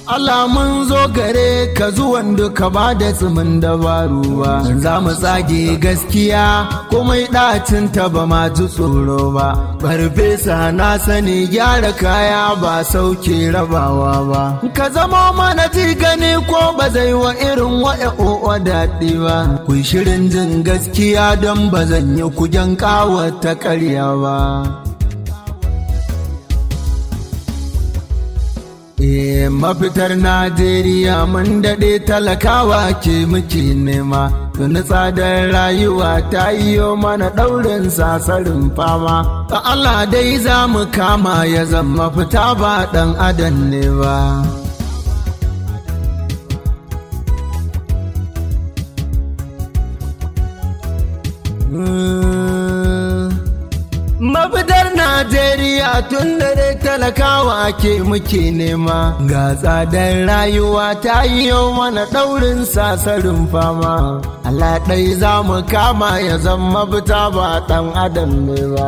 Allah mun zo gare ka zuwan duka ba da tsimin dabaru ba, za mu tsage gaskiya komai ɗacin ta ba ma ji tsoro ba. Farfesa na sani gyara kaya ba sauke rabawa ba, ka zama mana ji gani ko ba zai wa irin wa'o'o daɗi ba. Ku shirin jin gaskiya don ba zan yi kujen ƙawata ƙarya ba. Mafitar Najeriya mun daɗe talakawa ke muke nema, tuni tsadar rayuwa ta yiwo mana ɗaurin sasarin fama. Ka Allah dai za mu kama ya zama fita ba ɗan adam ne ba. Mafitar Najeriya tun da dai talakawa ke muke nema, ga tsadar rayuwa ta yi yau mana ɗaurin sasarin fama. Allah ɗai za mu kama ya zama fita ba ɗan adam ne ba.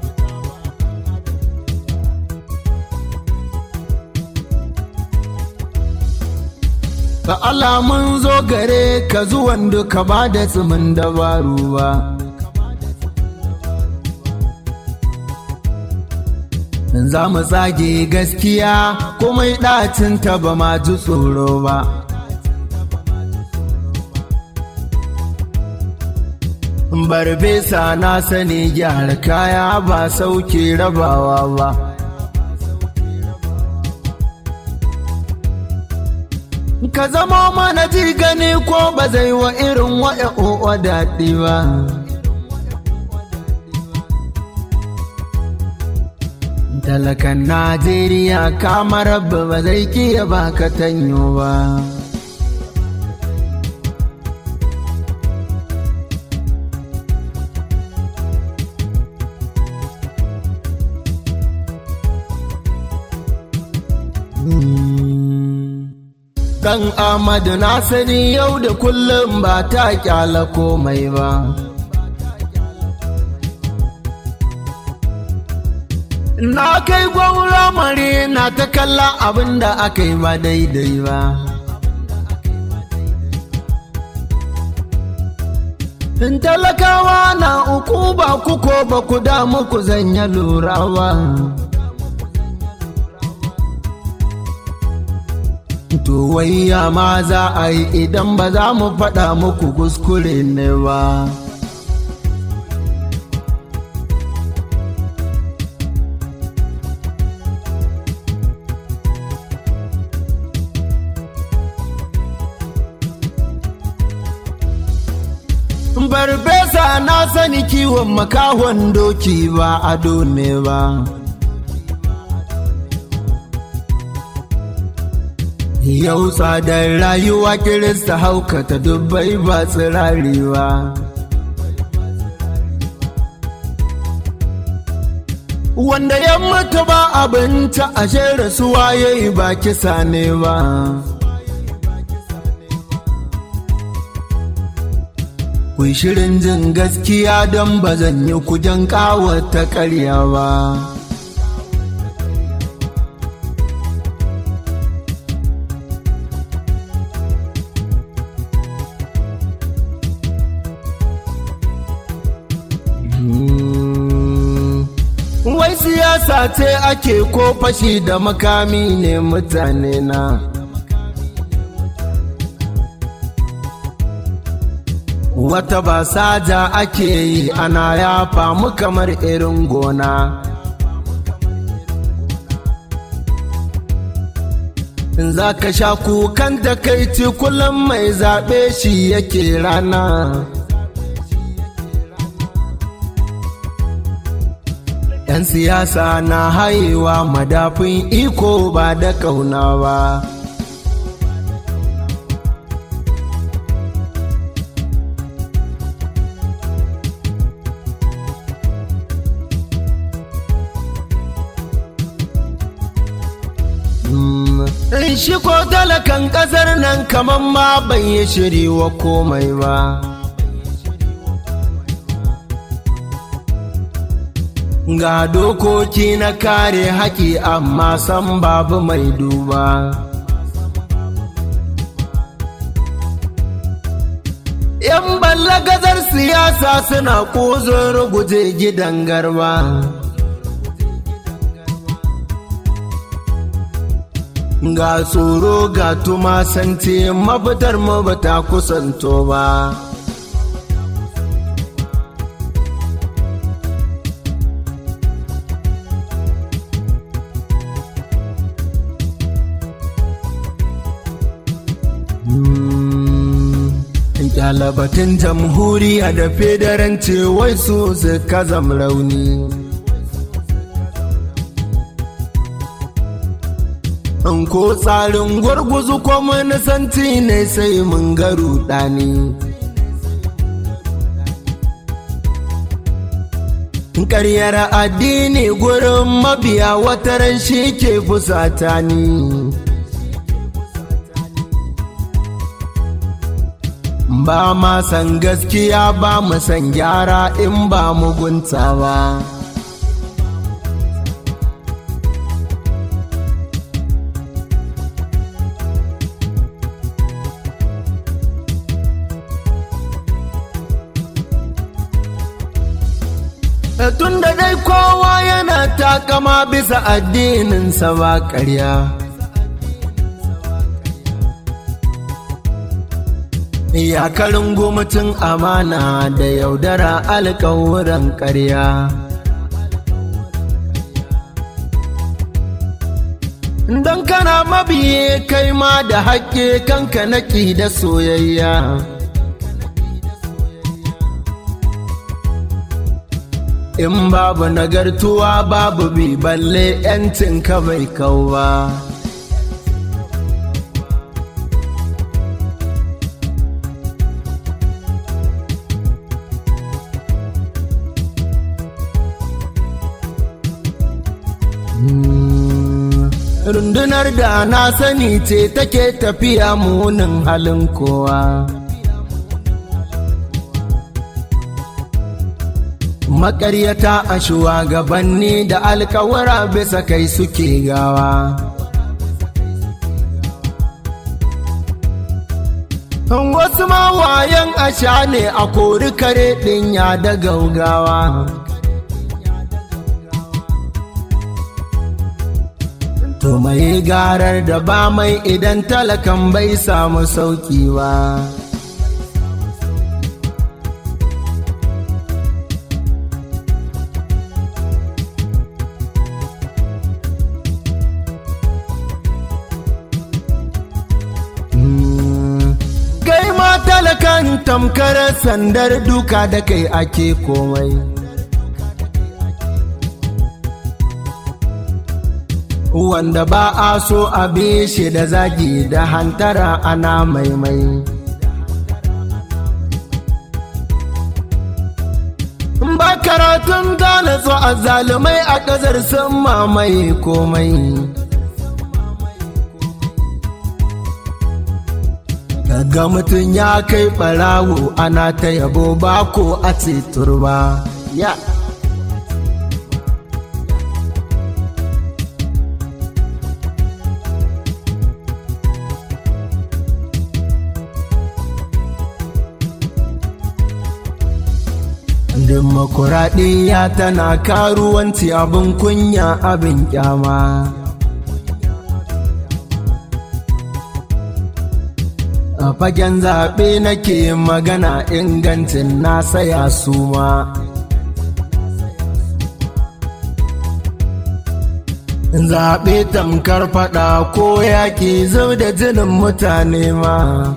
Ka Allah mun zo gare ka zuwan duka ba da tsimin dabaru ba. Za mu tsage gaskiya komai ɗacin ta ba ma ji tsoro ba. Farfesa na sani gyara kaya ba sauke rabawa ba. Ka zama mana ji gani ko ba zai wa irin wa'o'o daɗi ba. Talakan Najeriya kamar rabba ba zai kiya baka tanyo ba. Dan Ahmadu na sani yau da kullum ba ta kyala komai ba. Na kai gwamna mare na ta kalla abin da aka yi ba daidai ba. In talakawa na uku ba kuko ba ku damu ku zanya lura ba. To wayya ma za a yi idan ba za mu faɗa muku kuskure ne ba. Farfesa na sani kiwon makahon doki ba ado ne ba. Yau tsadar rayuwa kirista haukata dubbai ba tsirari ba. Wanda ya mutu ba abinci ashe rasuwa yayi ba kisa ne ba. Kun shirin jin gaskiya don ba zan yi kujen ƙawata ƙarya ba. Wai siyasa ce ake ko fashi da makami ne mutane na. Wata ba saja ake yi ana yafa mu kamar irin gona. In za ka sha kukan takaici kullum mai zaɓe shi yake rana. ‘Yan siyasa na haiwa madafin iko ba da ƙauna ba. Shi ko talakan ƙasar nan kaman ma bai yi shiri wa komai ba. Ga dokoki na kare haƙi amma san babu mai duba. siyasa suna ƙozon ruguje gidan garba. Ga tsoro ga tumasanci mafitar mu ba ta kusanto ba. Kyalabatin jamhuriya da federanci wai su suka zam rauni. In ko tsarin gwarguzu kwamanisanci ne sai mun ga rudani. Ƙaryar addini gurin mabiya wataran shi ke fusata ni. Ba ma san gaskiya ba mu san gyara in ba mugunta ba. Tun da dai kowa yana takama bisa addininsa ba ƙarya. Iyakarin gwamnatin amana da yaudara alƙawuran ƙarya. Don kana mabiye kai ma da haƙƙe kanka naƙi da soyayya. In babu nagartuwa babu bi balle 'yancinka bai kau ba. Rundunar da na sani ce take tafiya munin halin kowa. Maƙaryata a shugabanni da alkawara bisa kai suke gawa. Wasu mawayan asha ne a kori kare ɗinya da gaugawa. To mai garar da ba mai idan talakan bai samu sauki ba. Kai ma talakan tamkar sandar duka da kai ake komai. Wanda ba a so a shi da zagi da hantara ana maimai. Ba karatun gane so a zalumai a ƙasar sun mamaye komai. Daga mutum ya kai ɓarawo ana ta yabo ba ko a ce turba. Ya. Dimokuraɗiyya tana karuwanci abin kunya abin kyama. A fagen zaɓe nake magana ingancin na saya suma. Zaɓe tamkar faɗa ko yaƙi zub da jinin mutane ma.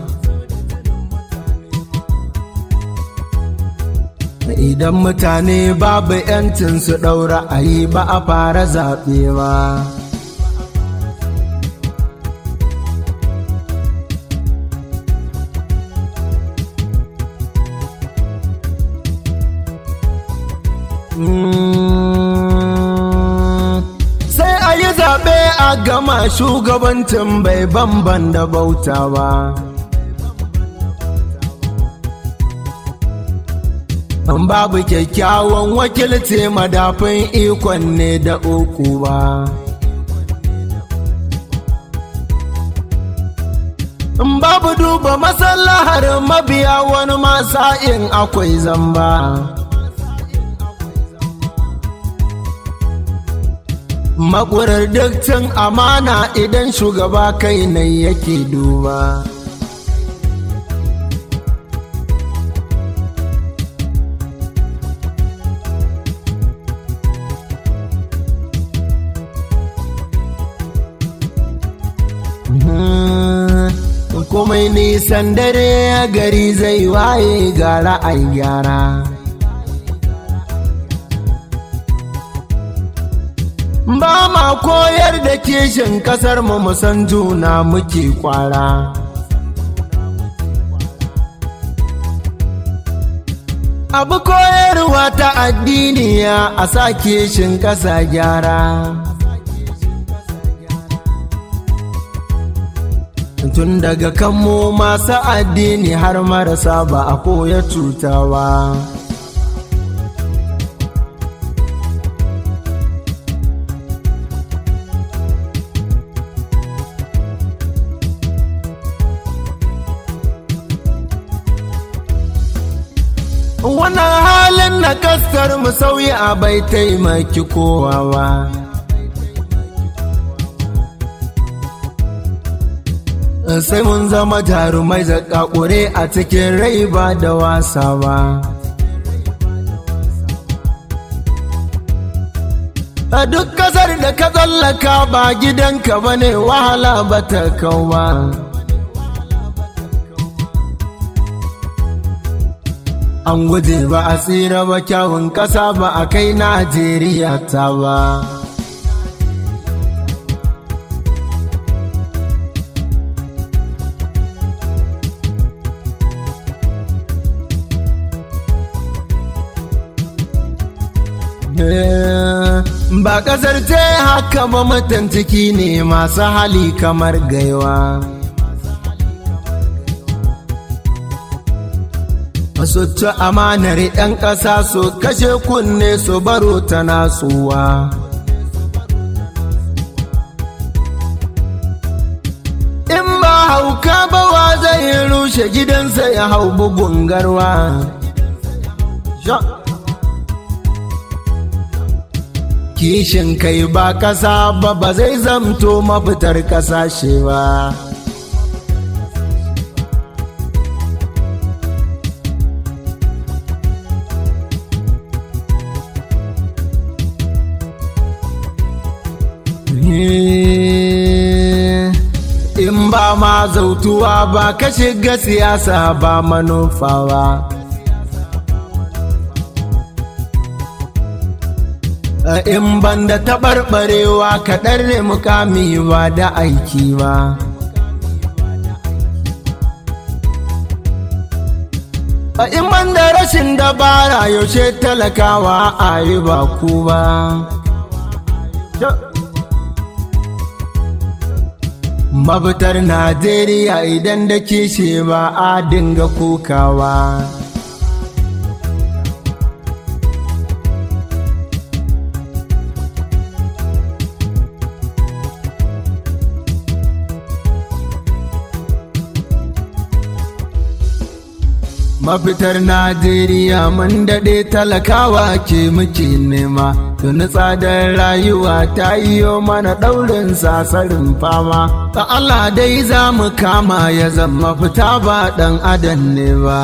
Idan mutane babu 'yancin su ɗaura a yi ba a fara zaɓe ba. Sai a yi zaɓe a gama shugabancin bai bamban da bauta ba. Babu kyakkyawan wakilci madafin ikon ne da uku ba. Ba babu duba masallahar mabiya wani masa'in akwai zamba. Makurar dukkan amana idan shugaba kai ne yake duba. Komai nisan dare gari zai waye ga ra'ayi gyara. Ba ma koyar da kishin kasar mu san juna muke kwara. Abu koyarwa ta addiniya a sa kishin kasa gyara. Tun daga kanmu masu addini har marasa ba a koya cutawa. Wannan halin na kasar mu sauya bai taimaki kowa ba. Sai mun zama jarumai zakakure a cikin rai ba da wasa ba. A duk kasar da ka tsallaka ba gidanka ba ne wahala ba ta kauma. An guje ba a tsira ba kyawun ƙasa ba a kai Najeriya ta ba. Ba ƙasar ce haka ba mutan ciki ne masu hali kamar gaiwa. Su ci amanar 'yan ƙasa su kashe kunne su baro ta nasuwa. In ba hauka ba wa zai rushe gidansa ya hau bugun garwa. Kishin kai ba ƙasa ba zai zamto mafitar ƙasashe ba. In ba ma zautuwa ba ka shiga siyasa ba manufa ba. In banda taɓarɓarewa kaɗan ne mukami ba da aiki ba. In banda rashin dabara yaushe talakawa a yi ba ku ba. Mafitar Najeriya idan da kishi ba a dinga kukawa. Mafitar Najeriya mun daɗe talakawa ke muke nema. Tuni tsadar rayuwa ta yiwo mana ɗaurin sasarin fama. Ta Allah dai za mu kama ya zama fita ba ɗan adam ne ba.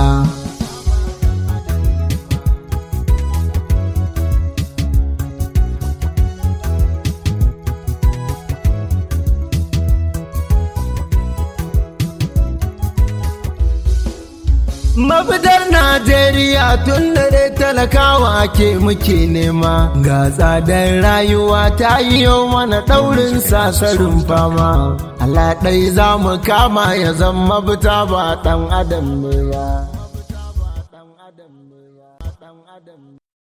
Mafitar Najeriya tun da dai talakawa ke muke nema. Ga tsadar rayuwa ta yiwo mana ɗaurin sasarin fama. Allah ɗai za mu kama ya zama fita ba ɗan adam ne ba.